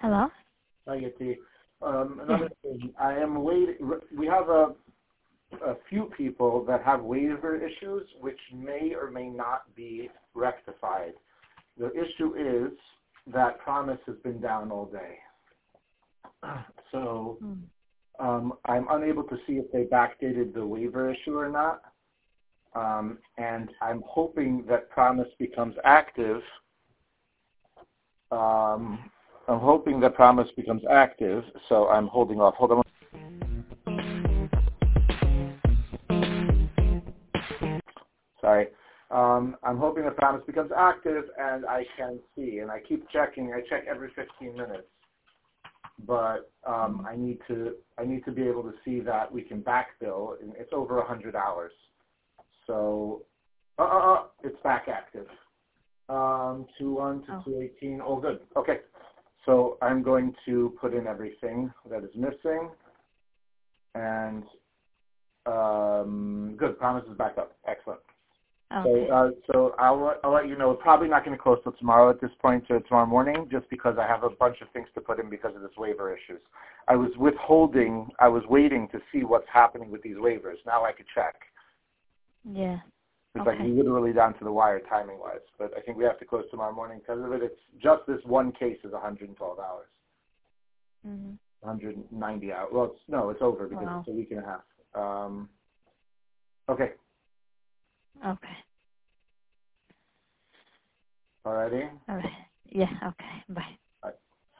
Hello? Hi, Yeti. Another thing, I am waiting. We have a few people that have waiver issues, which may or may not be rectified. The issue is that Promise has been down all day. So I'm unable to see if they backdated the waiver issue or not. And I'm hoping that Promise becomes active. So I'm holding off. Hold on. Sorry. I'm hoping that Promise becomes active and I can see. And I keep checking. I check every 15 minutes. But I need to be able to see that we can backbill. It's over 100 hours. So it's back active. 2-1 to 218. Oh, good. Okay. So I'm going to put in everything that is missing. And good. Promise is back up. Excellent. Okay. So I'll let you know. We're probably not going to close till tomorrow at this point, or tomorrow morning, just because I have a bunch of things to put in because of this waiver issues. I was waiting to see what's happening with these waivers. Now I could check. Yeah. It's like literally down to the wire timing-wise. But I think we have to close tomorrow morning because of it. It's just this one case is 112 hours. 190 hours. Well, it's over because it's a week and a half. Okay. Okay. Alrighty? All right. Yeah, okay. Bye.